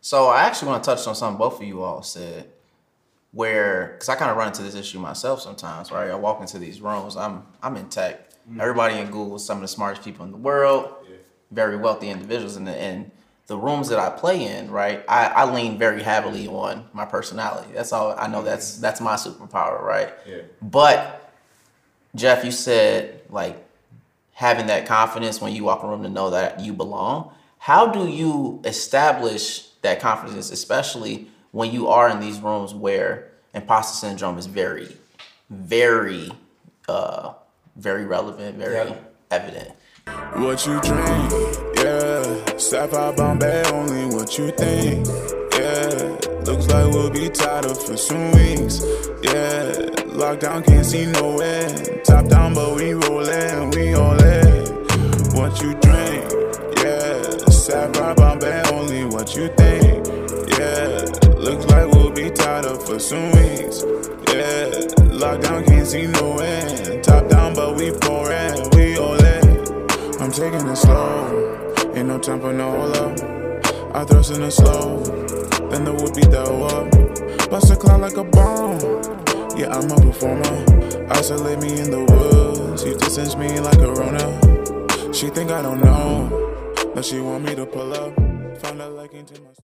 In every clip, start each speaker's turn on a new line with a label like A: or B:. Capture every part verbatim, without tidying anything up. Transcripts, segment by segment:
A: So I actually want to touch on something both of you all said, where, because I kind of run into this issue myself sometimes, right? I walk into these rooms, I'm I'm in tech. Mm-hmm. Everybody in Google, some of the smartest people in the world, yeah. very wealthy individuals, and the, and the rooms that I play in, right? I, I lean very heavily on my personality. That's all I know. That's that's my superpower, right? Yeah. But Jeff, you said like having that confidence when you walk in a room to know that you belong. How do you establish that confidence, especially when you are in these rooms where imposter syndrome is very, very, uh, very relevant, very yeah. evident?
B: What you drink, yeah. Sapphire Bombay, only what you think, yeah. Looks like we'll be tied up for some weeks, yeah. Lockdown, can't see no end. Top down, but we rollin', we all in. What you drink, yeah. Sapphire Bombay, only what you think, yeah. Looks like we'll be tied up for some weeks, yeah. Lockdown, can't see no end. Top down, but we pourin', we all in. I'm taking it slow, ain't no time for no hold up. I thrust in it slow, then the whoopie throw up. Bust a cloud like a bomb, yeah, I'm a performer. Isolate me in the woods, you distance me like a Rona. She think I don't know, but she want me to pull up. Found out like into my...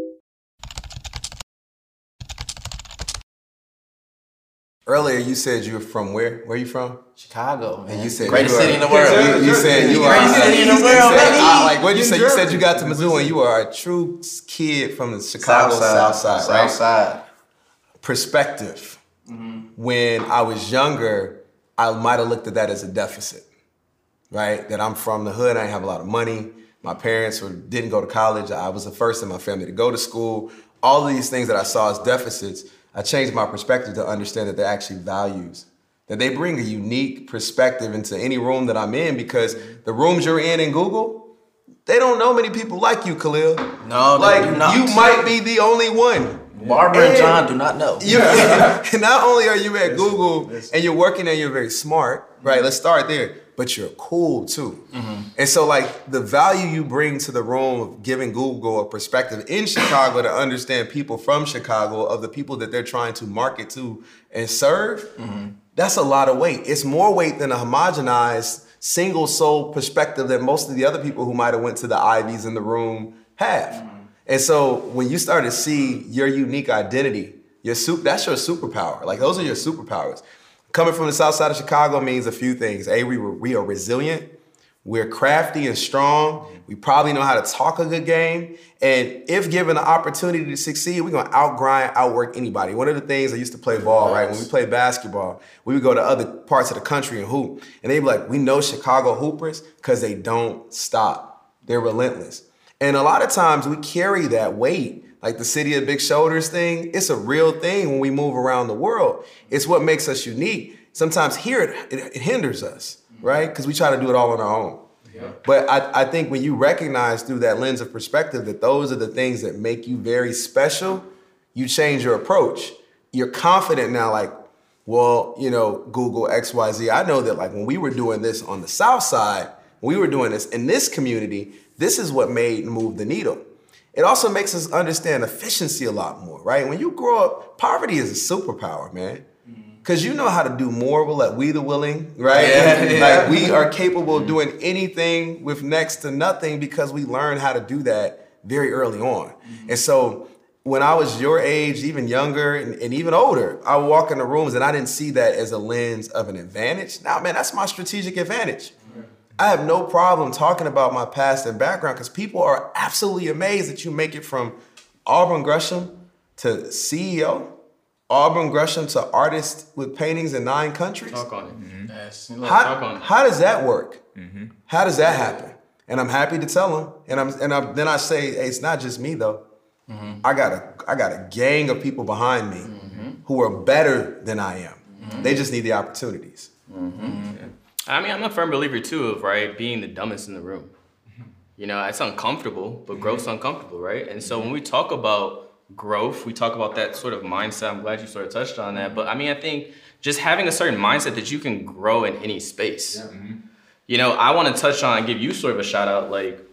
C: Earlier, you said you were from where? Where are you from?
A: Chicago, man.
C: And you said
A: greatest
C: you
A: city in the world.
C: You, you said you are
A: greatest city in the world.
C: Said, uh, like what you said? You said you got to Missoula and you are a true kid from the Chicago South Side,
A: South
C: right?
A: South Side.
C: Perspective. Mm-hmm. When I was younger, I might have looked at that as a deficit, right? That I'm from the hood. I didn't have a lot of money. My parents were, didn't go to college. I was the first in my family to go to school. All of these things that I saw as deficits, I changed my perspective to understand that they're actually values, that they bring a unique perspective into any room that I'm in, because the rooms you're in in Google, they don't know many people like you, Khalil.
A: No,
C: like
A: they do not.
C: You might be the only one.
A: Barbara and, and John do not know.
C: You, not only are you at Google and you're working and you're very smart, right? Let's start there. But you're cool too. Mm-hmm. And so like the value you bring to the room of giving Google a perspective in Chicago to understand people from Chicago, of the people that they're trying to market to and serve, mm-hmm. that's a lot of weight. It's more weight than a homogenized single soul perspective that most of the other people who might have went to the Ivies in the room have. Mm-hmm. And so when you start to see your unique identity, your soup, that's your superpower. Like those are your superpowers. Coming from the South Side of Chicago means a few things. A, we, were, we are resilient. We're crafty and strong. We probably know how to talk a good game. And if given the opportunity to succeed, we're gonna outgrind, outwork anybody. One of the things I used to play ball, right? When we played basketball, we would go to other parts of the country and hoop. And they'd be like, we know Chicago hoopers because they don't stop. They're relentless. And a lot of times we carry that weight. Like the city of big shoulders thing, it's a real thing when we move around the world. It's what makes us unique. Sometimes here it, it, it hinders us, right? Because we try to do it all on our own. Yeah. But I, I think when you recognize through that lens of perspective that those are the things that make you very special, you change your approach. You're confident now, like, well, you know, Google X Y Z. I know that like when we were doing this on the South Side, when we were doing this in this community, this is what made move the needle. It also makes us understand efficiency a lot more, right? When you grow up, poverty is a superpower, man. Because you know how to do more with like we the willing, right? Yeah, yeah. Like we are capable of doing anything with next to nothing because we learned how to do that very early on. Mm-hmm. And so when I was your age, even younger and, and even older, I would walk in the rooms and I didn't see that as a lens of an advantage. Now, man, that's my strategic advantage. Mm-hmm. I have no problem talking about my past and background because people are absolutely amazed that you make it from Auburn Gresham to C E O, Auburn Gresham to artist with paintings in nine countries.
D: Talk on it. Mm-hmm. Yes.
C: How, talk on it. How does that work? Mm-hmm. How does that happen? And I'm happy to tell them. And I'm and I'm, then I say, hey, it's not just me though. Mm-hmm. I got a I got a gang of people behind me mm-hmm. who are better than I am. Mm-hmm. They just need the opportunities.
D: Mm-hmm. Yeah. I mean, I'm a firm believer too of right being the dumbest in the room. You know, it's uncomfortable, but growth's uncomfortable, right? And so when we talk about growth, we talk about that sort of mindset. I'm glad you sort of touched on that. But I mean, I think just having a certain mindset that you can grow in any space. Yeah. Mm-hmm. You know, I want to touch on and give you sort of a shout out. Like,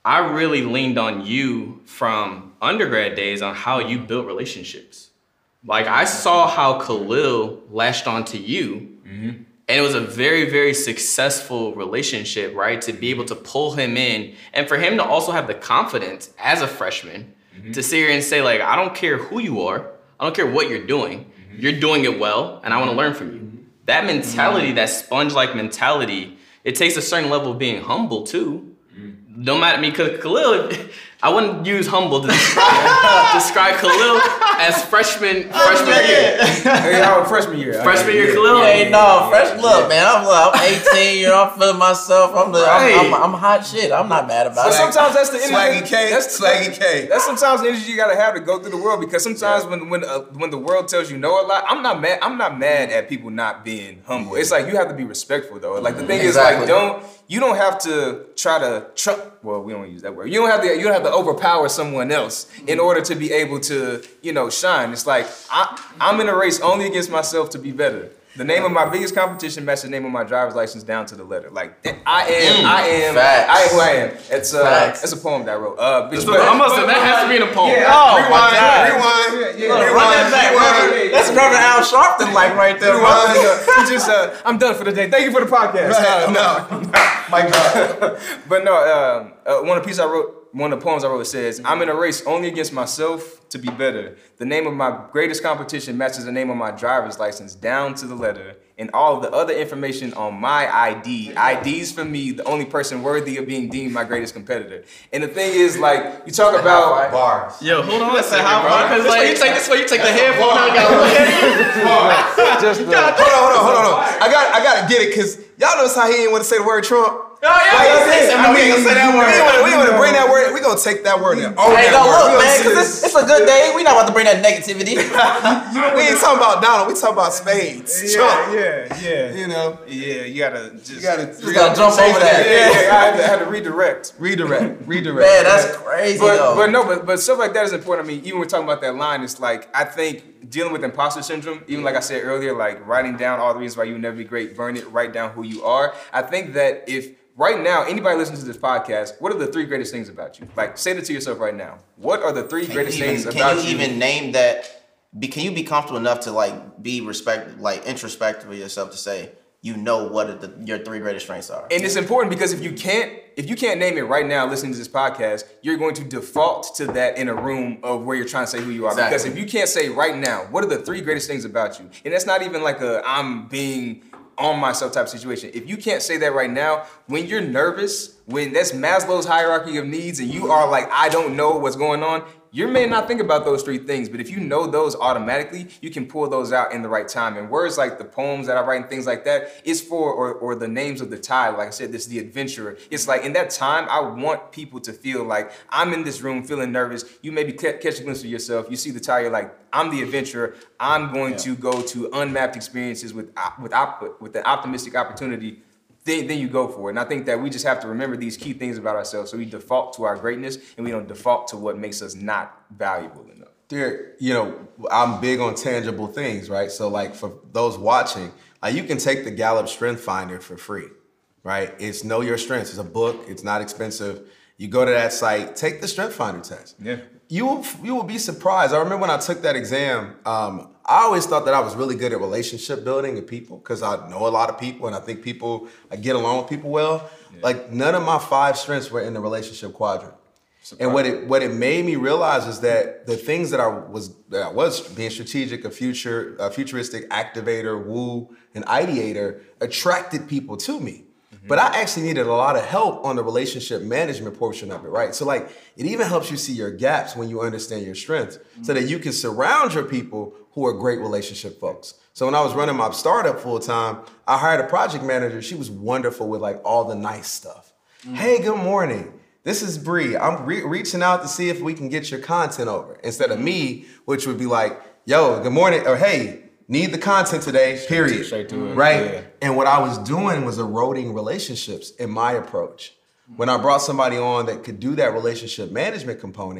D: I really leaned on you from undergrad days on how you built relationships. Like I saw how Khalil latched onto you, mm-hmm. and it was a very, very successful relationship, right? To be able to pull him in and for him to also have the confidence as a freshman mm-hmm. to sit here and say like, I don't care who you are. I don't care what you're doing. Mm-hmm. You're doing it well and I want to learn from you. Mm-hmm. That mentality, mm-hmm. that sponge-like mentality, it takes a certain level of being humble too. No matter me, because Khalil, I wouldn't use humble to describe, describe Khalil as freshman freshman year.
E: Hey, our freshman year.
D: Freshman
E: okay,
D: year,
E: yeah,
D: Khalil.
A: Hey,
E: yeah,
A: no,
E: yeah,
A: fresh
E: yeah,
A: look,
E: yeah.
A: man. I'm look, I'm eighteen, you know, I'm feeling myself. I'm the,
E: Right.
A: I'm, I'm, I'm hot shit. I'm not mad about
E: But
A: it.
E: sometimes that's the energy.
C: Swaggy K,
E: That's
C: Swaggy K.
E: That's sometimes the energy you gotta have to go through the world because sometimes when when uh, when the world tells you no a lot, I'm not mad. I'm not mad at people not being humble. It's like you have to be respectful though. Like the thing
A: Exactly.
E: is like don't you don't have to try to tr- well we don't use that word. You don't have to you don't have to overpower someone else in order to be able to you know shine. It's like I I'm in a race only against myself to be better. The name of my biggest competition matches the name of my driver's license down to the letter. Like I am,
A: Mm,
E: I am,
A: facts.
E: I am who I am. It's uh,
A: Facts.
E: it's a poem that I wrote. Uh, bitch,
D: So I must have, that has to be in a poem.
E: Yeah,
A: Oh,
E: rewind,
A: my God.
E: rewind, yeah, yeah,
A: Run that back,
E: rewind,
A: bro.
E: yeah,
A: That's
E: yeah,
A: Reverend Al Sharpton like right there, bro.
E: You just, uh, I'm done for the day. Thank you for the podcast.
C: Right,
E: Uh,
C: no, my God.
E: but no, um, uh, one of the pieces I wrote, one of the poems I wrote says, I'm in a race only against myself to be better. The name of my greatest competition matches the name of my driver's license down to the letter. And all of the other information on my I D. I D's for me, the only person worthy of being deemed my greatest competitor. And the thing is, like, you talk about
C: Bars.
D: Yo, hold on a second,
A: how
D: bro.
A: far-
D: Because
A: this way
D: like,
A: you take- this way you take the headphone out,
C: Hold on, hold on, hold on, hold on. I got, I gotta get it, cause y'all notice how he didn't want to say the word Trump.
A: Oh, yeah,
C: Like,
A: yeah,
C: that's it.
A: yeah.
C: I
A: We
C: mean,
A: ain't gonna say that word.
C: We ain't wanna- we ain't want to bring that word. We gonna take that word and own
A: Hey,
C: that
A: no,
C: word.
A: look,
C: We gonna
A: man,
C: see
A: because
C: this-
A: it's, it's a good day. We not about to bring that negativity.
C: we ain't talking about Donald. We talking about spades. Trump.
E: yeah, yeah.
C: You know,
E: Yeah, you gotta just.
C: you gotta,
A: You gotta jump over that.
E: Yeah, yeah, I had to, I had to redirect.
C: redirect, redirect.
A: Man, that's crazy,
E: But,
A: though.
E: but no, but, but stuff like that is important. I mean, even when we're talking about that line, it's like, I think dealing with imposter syndrome, even like I said earlier, like writing down all the reasons why you will never be great, burn it, write down who you are. I think that if right now, anybody listening to this podcast, what are the three greatest things about you? Like, say that to yourself right now. What are the three
A: Can
E: greatest
A: you even,
E: things
A: can
E: about
A: you
E: you?
A: even name that? Be, can you be comfortable enough to like be respect, like introspective of yourself to say you know what are the, your three greatest strengths are?
E: And it's important because if you can't, if you can't name it right now, listening to this podcast, you're going to default to that in a room of where you're trying to say who you are.
A: Exactly.
E: Because if you can't say right now, what are the three greatest things about you? And that's not even like a I'm being on myself type of situation. If you can't say that right now, when you're nervous, when that's Maslow's hierarchy of needs and you are like, I don't know what's going on, you may not think about those three things, but if you know those automatically, you can pull those out in the right time. And words like the poems that I write and things like that is for, or, or the names of the tide, like I said, this is the adventurer. It's like in that time, I want people to feel like I'm in this room feeling nervous. You maybe catch a glimpse of yourself. You see the tide, you're like, I'm the adventurer. I'm going
A: Yeah.
E: to go to unmapped experiences with, with, op- with an optimistic opportunity. Then, then you go for it. And I think that we just have to remember these key things about ourselves so we default to our greatness and we don't default to what makes us not valuable enough.
C: Derek, you know, I'm big on tangible things, right? So like for those watching, like you can take the Gallup Strength Finder for free, right? It's Know Your Strengths. It's a book. It's not expensive. You go to that site, take the Strength Finder test.
E: Yeah.
C: You will, you will be surprised. I remember when I took that exam, um, I always thought that I was really good at relationship building and people because I know a lot of people and I think people, I get along with people well. Yeah. Like none of my five strengths were in the relationship quadrant. And what it what it made me realize is that the things that I was that I was being strategic, a future, a futuristic activator, woo, and ideator attracted people to me. Mm-hmm. But I actually needed a lot of help on the relationship management portion of it, right? So like it even helps you see your gaps when you understand your strengths, mm-hmm. so that you can surround your people who are great relationship folks. So when I was running my startup full time, I hired a project manager. She was wonderful with like all the nice stuff. Mm-hmm. Hey, good morning. This is Bree. I'm re- reaching out to see if we can get your content over. Instead of me, which would be like, yo, good morning, or hey, need the content today, period.
E: Straight to it.
C: Right?
E: Yeah.
C: And what I was doing was eroding relationships in my approach. When I brought somebody on that could do that relationship management component,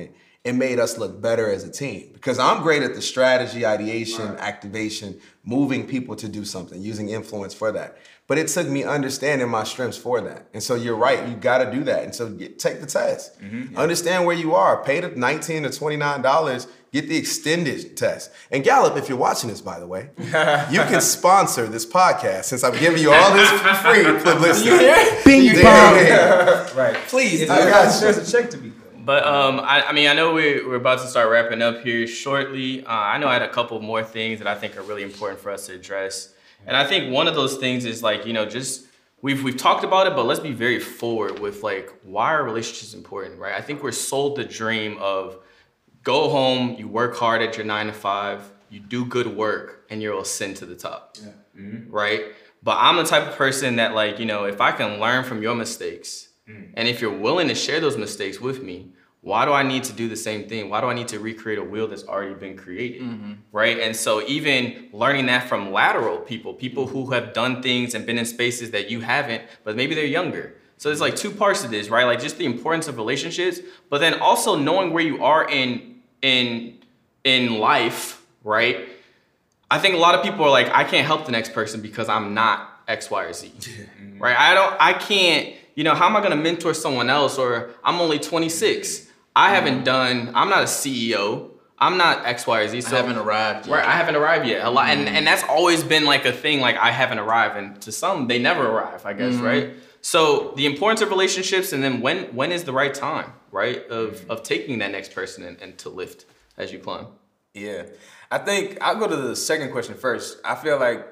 C: it made us look better as a team. Because I'm great at the strategy, ideation, right. activation, moving people to do something, using influence for that. But it took me understanding my strengths for that. And so you're right, you gotta do that. And so get, take the test. Mm-hmm, yeah. Understand where you are. Pay the nineteen to twenty-nine dollars, get the extended test. And Gallup, if you're watching this, by the way, you can sponsor this podcast since I'm giving you all this for free publicity.
F: Bing bong.
E: Right, please.
C: I got
E: There's a check to be.
D: But um, I, I mean, I know we're, we're about to start wrapping up here shortly. Uh, I know I had a couple more things that I think are really important for us to address. And I think one of those things is like, you know, just we've we've talked about it, but let's be very forward with like, why are relationships important, right? I think we're sold the dream of go home, you work hard at your nine to five, you do good work, and you'll ascend to the top, yeah. mm-hmm. right? But I'm the type of person that like, you know, if I can learn from your mistakes, mm. and if you're willing to share those mistakes with me, why do I need to do the same thing? Why do I need to recreate a wheel that's already been created, mm-hmm. right? And so even learning that from lateral people, people who have done things and been in spaces that you haven't, but maybe they're younger. So there's like two parts to this, right? Like just the importance of relationships, but then also knowing where you are in in in life, right? I think a lot of people are like, I can't help the next person because I'm not X, Y, or Z, mm-hmm. right? I don't, I can't, you know, how am I gonna mentor someone else? Or I'm only twenty-six. I haven't done, I'm not a C E O. I'm not X, Y, or Z. So
A: I haven't arrived yet.
D: Right, I haven't arrived yet. A lot, and, and that's always been like a thing, like I haven't arrived. And to some, they never arrive, I guess, mm-hmm. right? So the importance of relationships, and then when when is the right time, right? Of of taking that next person and, and to lift as you climb.
E: Yeah. I think I'll go to the second question first. I feel like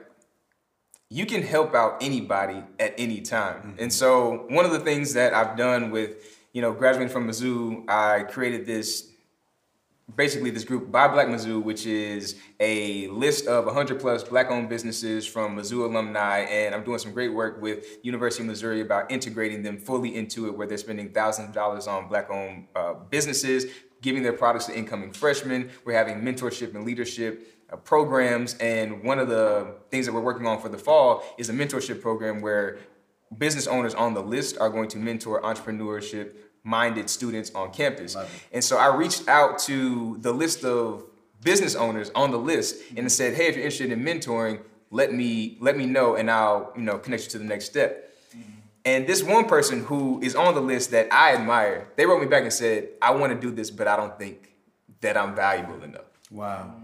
E: you can help out anybody at any time. Mm-hmm. And so one of the things that I've done with you know, graduating from Mizzou, I created this, basically this group, Buy Black Mizzou, which is a list of one hundred plus Black-owned businesses from Mizzou alumni, and I'm doing some great work with University of Missouri about integrating them fully into it, where they're spending thousands of dollars on Black-owned uh, businesses, giving their products to incoming freshmen. We're having mentorship and leadership uh, programs, and one of the things that we're working on for the fall is a mentorship program where business owners on the list are going to mentor entrepreneurship minded students on campus. And so I reached out to the list of business owners on the list and said, hey, if you're interested in mentoring, let me let me know and I'll you know connect you to the next step. Mm-hmm. And this one person who is on the list that I admire, they wrote me back and said, I want to do this, but I don't think that I'm valuable enough.
C: Wow.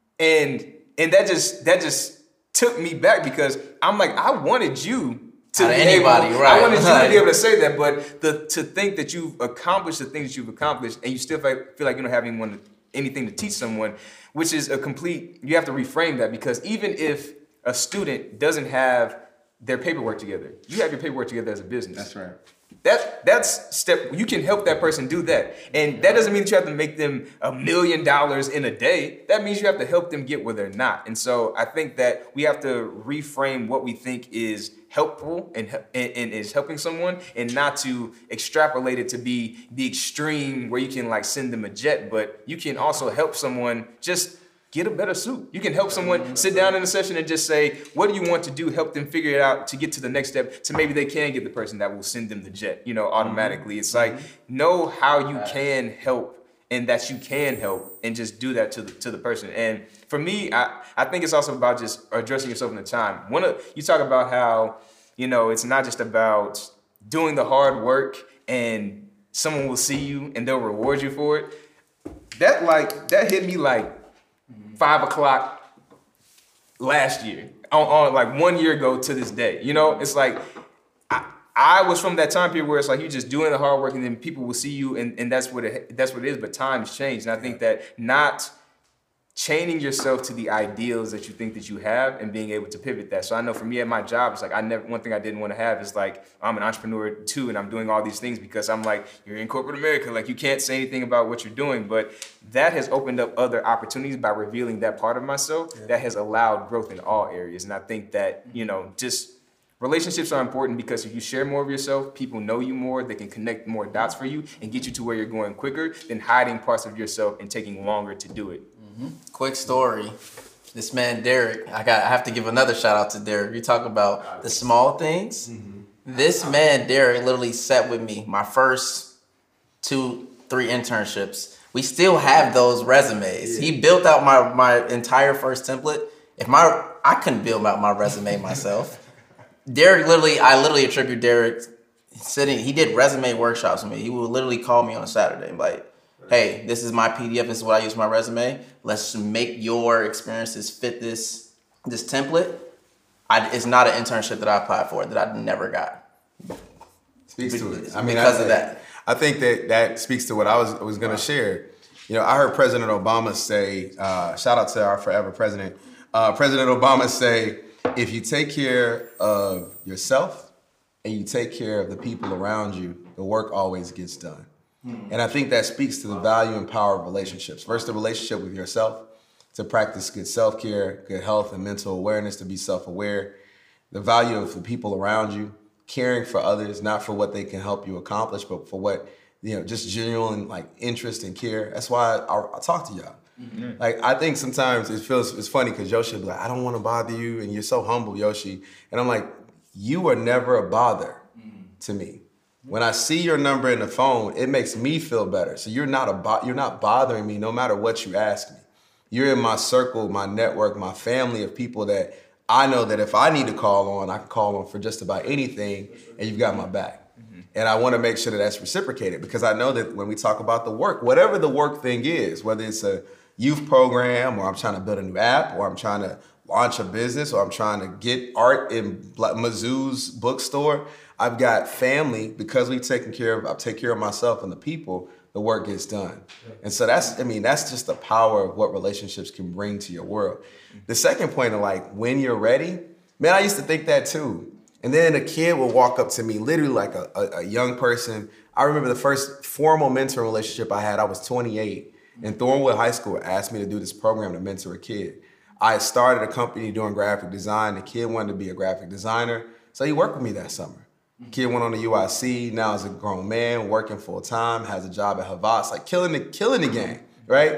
E: And and that just that just took me back because I'm like, I wanted you to be
A: anybody,
E: able,
A: right?
E: I wanted you to be able to say that, but the to think that you've accomplished the things that you've accomplished, and you still feel like you don't have anyone, anything to teach someone, which is a complete. You have to reframe that because even if a student doesn't have their paperwork together, you have your paperwork together as a business.
C: That's right.
E: That that's step. You can help that person do that, and that doesn't mean that you have to make them a million dollars in a day. That means you have to help them get where they're not. And so I think that we have to reframe what we think is helpful and, and, and is helping someone, and not to extrapolate it to be the extreme where you can like send them a jet, but you can also help someone just get a better suit. You can help someone sit down in a session and just say, what do you want to do? Help them figure it out to get to the next step, so maybe they can get the person that will send them the jet, you know, automatically. It's like, know how you can help and that you can help and just do that to the, to the person. And for me, I, I think it's also about just addressing yourself in the time. One of, you talk about how, you know, it's not just about doing the hard work and someone will see you and they'll reward you for it. That like, that hit me like, five o'clock last year, on, on like one year ago to this day. You know, it's like, I, I was from that time period where it's like, you're just doing the hard work and then people will see you and, and that's what it, that's what it is, but times change. And I think that not chaining yourself to the ideals that you think that you have and being able to pivot that. So I know for me at my job, it's like, I never, one thing I didn't want to have is like, I'm an entrepreneur too, and I'm doing all these things because I'm like, you're in corporate America, like you can't say anything about what you're doing, but that has opened up other opportunities by revealing that part of myself yeah. that has allowed growth in all areas. And I think that, you know, just relationships are important because if you share more of yourself, people know you more, they can connect more dots for you and get you to where you're going quicker than hiding parts of yourself and taking longer to do it.
A: Mm-hmm. Quick story. This man, Derek, I got. I have to give another shout out to Derek. You talk about the small things. Mm-hmm. This man, Derek, literally sat with me my first two, three internships. We still have those resumes. Yeah. He built out my, my entire first template. If my I couldn't build out my resume myself. Derek literally, I literally attribute Derek sitting, he did resume workshops with me. He would literally call me on a Saturday like, hey, this is my P D F, this is what I use for my resume. Let's make your experiences fit this this template. I, it's not an internship that I applied for that I never got.
C: Speaks to it. I mean,
A: because
C: I,
A: of that.
C: I think that that speaks to what I was was going to share. You know, I heard President Obama say, uh, shout out to our forever president, uh, President Obama say, if you take care of yourself and you take care of the people around you, the work always gets done. Hmm. And I think that speaks to the value and power of relationships. First, the relationship with yourself, to practice good self-care, good health and mental awareness, to be self-aware. The value of the people around you, caring for others, not for what they can help you accomplish, but for what, you know, just genuine like interest and care. That's why I, I, I talk to y'all. Mm-hmm. Like, I think sometimes it feels, it's funny because Yoshi will be like, I don't want to bother you, and you're so humble, Yoshi. And I'm like, you are never a bother mm-hmm. to me. When I see your number in the phone, it makes me feel better. So you're not a bo- you're not bothering me no matter what you ask me. You're in my circle, my network, my family of people that I know that if I need to call on, I can call on for just about anything, and you've got my back. Mm-hmm. And I want to make sure that that's reciprocated, because I know that when we talk about the work, whatever the work thing is, whether it's a youth program, or I'm trying to build a new app, or I'm trying to launch a business, or I'm trying to get art in Mizzou's bookstore, I've got family. Because we've taken care of, I take care of myself and the people, the work gets done. And so that's, I mean, that's just the power of what relationships can bring to your world. The second point of like, when you're ready, man, I used to think that too. And then a kid would walk up to me, literally like a, a, a young person. I remember the first formal mentoring relationship I had, I was twenty-eight. And Thornwood High School asked me to do this program to mentor a kid. I started a company doing graphic design. The kid wanted to be a graphic designer, so he worked with me that summer. Kid went on to U I C, now is a grown man, working full time, has a job at Havas, like killing the killing the game, right?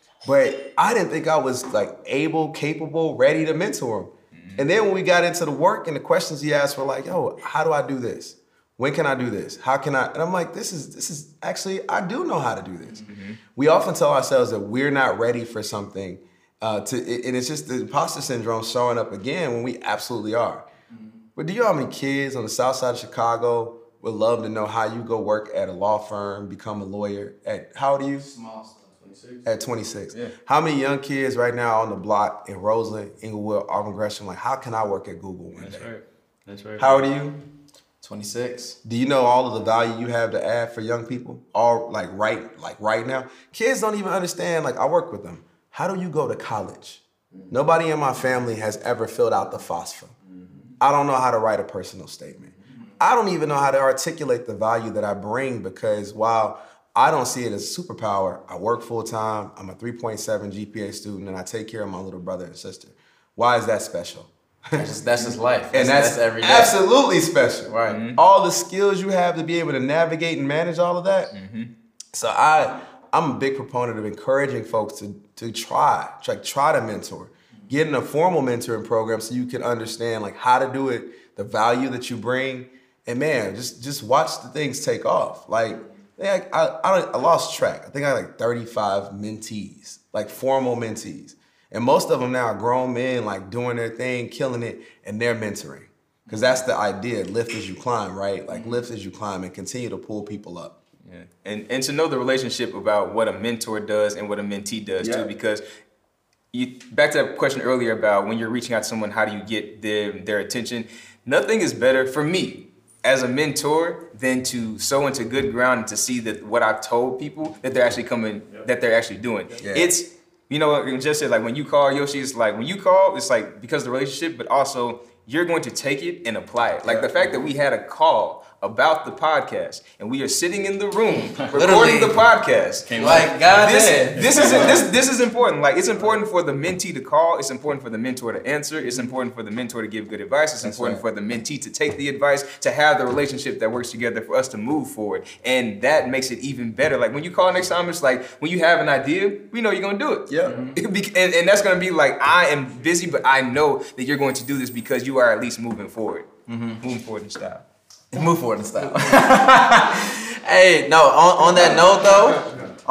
C: But I didn't think I was like able, capable, ready to mentor him. Mm-hmm. And then when we got into the work and the questions he asked were like, yo, how do I do this? When can I do this? How can I? And I'm like, this is this is actually, I do know how to do this. Mm-hmm. We often tell ourselves that we're not ready for something, uh, to, and it's just the imposter syndrome showing up again when we absolutely are. But do you know how many kids on the south side of Chicago would love to know how you go work at a law firm, become a lawyer at, how old are you?
D: Small stuff, twenty-six.
C: At twenty-six.
E: Yeah.
C: How many young kids right now on the block in Roseland, Inglewood, Auburn Gresham, like, how can I work at Google one
D: That's
C: day?
D: right. That's right.
C: How old are you?
A: twenty-six.
C: Do you know all of the value you have to add for young people? All like right, like right now? Kids don't even understand, like I work with them. How do you go to college? Mm-hmm. Nobody in my family has ever filled out the FOSFA. I don't know how to write a personal statement. I don't even know how to articulate the value that I bring, because while I don't see it as a superpower, I work full time, I'm a three point seven G P A student, and I take care of my little brother and sister. Why is that special?
A: That's just, that's just life. That's,
C: and that's,
A: that's every day.
C: Absolutely special.
A: Right.
C: Mm-hmm. All the skills you have to be able to navigate and manage all of that. Mm-hmm. So I, I'm a big proponent of encouraging folks to, to try, try, try to mentor. Get in a formal mentoring program so you can understand like how to do it, the value that you bring, and man, just just watch the things take off. Like, I, I, I lost track. I think I had like thirty-five mentees, like formal mentees, and most of them now are grown men, like doing their thing, killing it, and they're mentoring, because that's the idea: lift as you climb, right? Like lift as you climb, and continue to pull people up.
E: Yeah, and and to know the relationship about what a mentor does and what a mentee does yeah. too, because. You, back to that question earlier about when you're reaching out to someone, how do you get their, their attention? Nothing is better for me as a mentor than to sow into good ground and to see that what I've told people that they're actually coming, yep. that they're actually doing. Yeah. It's, you know what, just said, like when you call Yoshi, it's like when you call, it's like because of the relationship, but also you're going to take it and apply it. Like the fact that we had a call about the podcast, and we are sitting in the room recording the podcast.
A: Like God
E: this,
A: did.
E: this is this this is important. Like it's important for the mentee to call. It's important for the mentor to answer. It's important for the mentor to give good advice. It's That's important right. for the mentee to take the advice, to have the relationship that works together for us to move forward. And that makes it even better. Like when you call next time, it's like when you have an idea, we know you're gonna do it.
C: Yeah.
E: Mm-hmm. And, and that's gonna be like, I am busy, but I know that you're going to do this because you are at least moving forward. Mm-hmm. Moving forward in style.
A: Move forward in style. Hey, no, on, on that note though,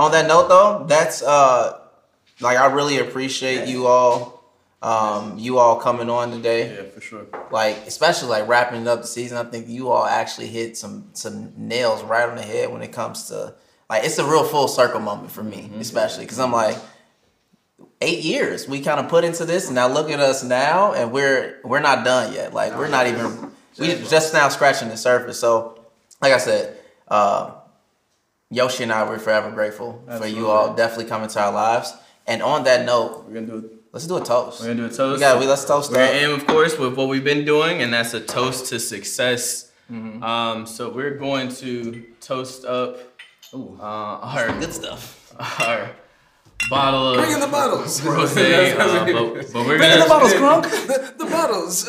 A: on that note, though, that's uh, like I really appreciate you all, um, you all coming on today.
D: Yeah, for sure.
A: Like, especially like wrapping up the season, I think you all actually hit some some nails right on the head when it comes to like it's a real full circle moment for me, mm-hmm. especially because I'm like eight years we kind of put into this, and now look at us now, and we're we're not done yet. Like we're not even we just now scratching the surface. So, like I said, uh, Yoshi and I we're forever grateful Absolutely. for you all definitely coming to our lives. And on that note,
D: we're gonna do it.
A: Let's do a toast.
D: We're gonna do a toast.
A: Yeah, we let's toast.
D: We're gonna end, of course, with what we've been doing, and that's a toast to success. Mm-hmm. Um, so we're going to toast up Ooh. Uh, our
A: good stuff.
D: Our bottle of
E: bring in the bottles.
D: Rosé, uh, but, but we're
E: bring
D: gonna
E: in the bottles, Crunk. the, the bottles.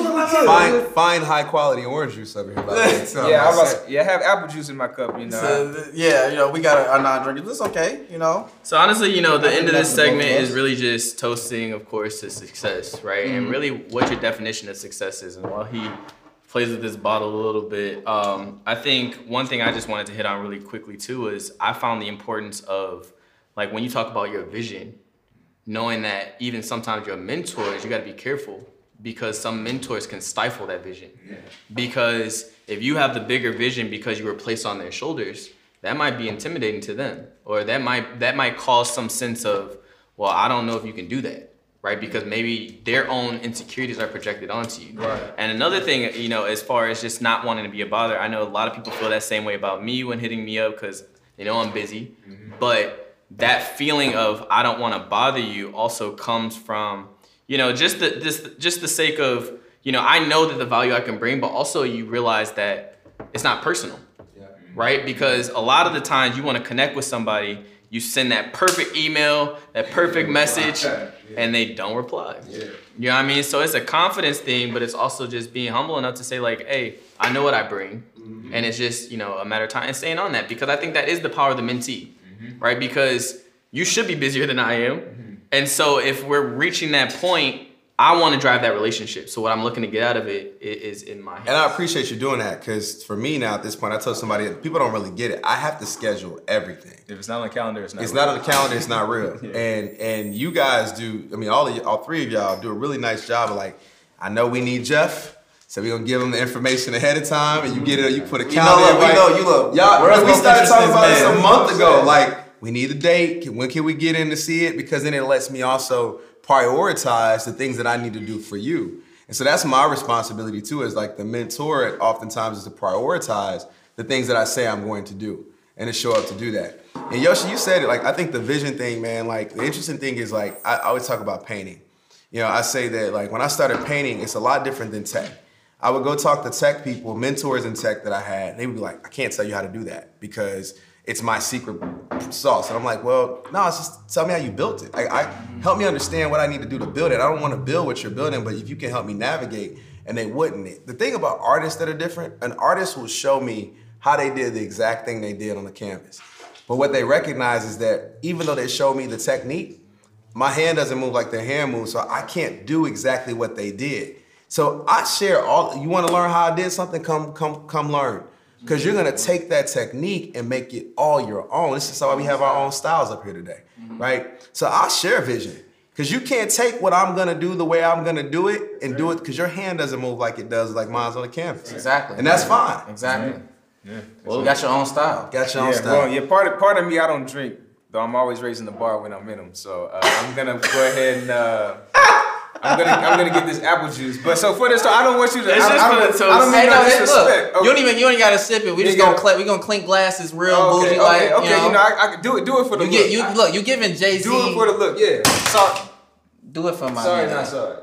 C: Fine, fine, high quality orange juice over here. By the way. So,
E: yeah, I was yeah, I have apple juice in my cup. You know.
A: So, yeah, you know, we got our non-drinkers. It's okay, you know.
D: So honestly, you know, the end of this segment is really just toasting, of course, to success, right? Mm-hmm. And really, what your definition of success is. And while he plays with this bottle a little bit, um, I think one thing I just wanted to hit on really quickly too is I found the importance of, like, when you talk about your vision, knowing that even sometimes your mentors, you got to be careful because some mentors can stifle that vision. Yeah. Because if you have the bigger vision because you were placed on their shoulders, that might be intimidating to them, or that might that might cause some sense of, well, I don't know if you can do that. Right, because maybe their own insecurities are projected onto you.
C: Right.
D: And another thing, you know, as far as just not wanting to be a bother, I know a lot of people feel that same way about me when hitting me up because they know I'm busy. Mm-hmm. But that feeling of I don't want to bother you also comes from, you know, just the this just the sake of, you know, I know that the value I can bring, but also you realize that it's not personal. Yeah. Right? Because a lot of the times you want to connect with somebody, you send that perfect email, that perfect message, yeah. and they don't reply. Yeah. You know what I mean? So it's a confidence thing, but it's also just being humble enough to say like, hey, I know what I bring. Mm-hmm. And it's just, you know, a matter of time and staying on that, because I think that is the power of the mentee, mm-hmm. right? Because you should be busier than I am. Mm-hmm. And so if we're reaching that point, I want to drive that relationship. So what I'm looking to get out of it is in my hands.
C: And I appreciate you doing that, because for me now at this point, I told somebody, people don't really get it. I have to schedule everything.
E: If it's not on the calendar, it's not
C: It's
E: real.
C: not on the calendar, it's not real. yeah. And and you guys do, I mean, all of you, all three of y'all do a really nice job of like, I know we need Jeff, so we're going to give him the information ahead of time, and you get it, you put a calendar.
A: You know, we know, you look.
C: Y'all, we started talking about this a month
A: man.
C: ago. Like, we need a date. When can we get in to see it? Because then it lets me also prioritize the things that I need to do for you. And so that's my responsibility too, is like the mentor oftentimes is to prioritize the things that I say I'm going to do and to show up to do that. And Yoshi, you said it, like, I think the vision thing, man, like the interesting thing is like, I, I always talk about painting. You know, I say that like when I started painting, it's a lot different than tech. I would go talk to tech people, mentors in tech that I had, they would be like, I can't tell you how to do that because it's my secret sauce. And I'm like, well, no, it's just tell me how you built it. Like, I help me understand what I need to do to build it. I don't want to build what you're building, but if you can help me navigate, and they wouldn't. The thing about artists that are different, an artist will show me how they did the exact thing they did on the canvas. But what they recognize is that even though they show me the technique, my hand doesn't move like their hand moves, so I can't do exactly what they did. So I share all, you want to learn how I did something, come, come, come learn. Because you're going to take that technique and make it all your own. This is why we have our own styles up here today, mm-hmm. right? So I'll share vision. Because you can't take what I'm going to do the way I'm going to do it and right. do it because your hand doesn't move like it does like mine's on the canvas.
A: Exactly.
C: And that's fine.
A: Exactly.
E: Yeah. yeah.
A: Well, you got your own style.
C: Got your own
E: yeah,
C: style.
E: Well, yeah, part of, part of me, I don't drink, though I'm always raising the bar when I'm in them. So uh, I'm going to go ahead and... Uh, I'm gonna, I'm gonna get this apple juice, but so for this, so I don't want you to.
D: It's
E: I,
D: just
E: I,
D: for
E: don't,
D: the toast.
E: I don't mean
A: hey,
E: no
A: no,
E: disrespect.
A: Look,
E: okay.
A: you don't even, you ain't gotta sip it. We
E: You
A: just
E: gotta-
A: gonna cl- we gonna clink glasses, real
E: Oh, okay,
A: bougie,
E: okay,
A: like
E: okay.
A: you know.
E: You know, I, I can do it. Do it for the
A: You
E: look.
A: get you
E: I,
A: look. You giving Jay Z.
E: do it for the look. Yeah. Sorry.
A: Do it for my.
E: Sorry,
A: man.
E: not sorry.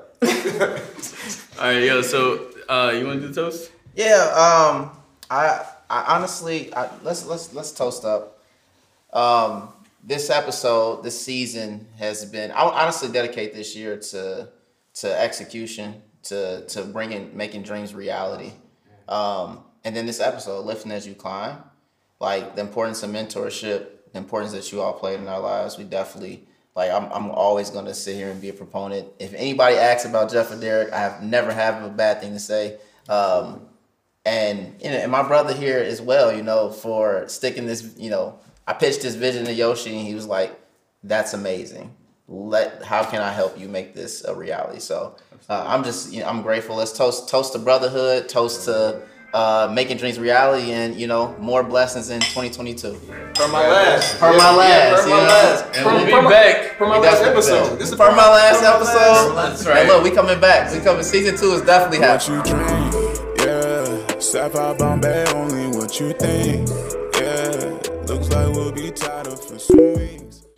D: All right, yo. So, uh, you want to do the toast?
A: Yeah. Um. I. I honestly. I, let's let's let's toast up. Um. This episode, this season has been. I would honestly dedicate this year to to execution, to to bringing making dreams reality. Um. And then this episode, lifting as you climb, like the importance of mentorship, the importance that you all played in our lives. We definitely. Like, I'm I'm always going to sit here and be a proponent. If anybody asks about Jeff and Derek, I have never have a bad thing to say. Um, and, you know, and my brother here as well, you know, for sticking this, you know, I pitched this vision to Yoshi, and he was like, "That's amazing. Let how can I help you make this a reality?" So uh, I'm just you know, I'm grateful. Let's toast toast to brotherhood, toast to uh, making dreams reality, and you know more blessings in twenty twenty-two.
E: For my last.
A: For my last.
E: For
A: you
E: my
A: know?
E: last.
D: And
E: For-
D: we'll be
E: for my-
D: back.
E: For my
A: We
E: last
A: definitely
E: episode.
A: back.
E: This is
A: For my last
E: for my
A: episode.
D: That's
A: And
D: right.
A: look, we coming back. We coming. Season two is definitely
B: What
A: happening.
B: you dream, yeah. Sapphire Bombay, only what you think, yeah. Looks like we'll be tied up for some weeks.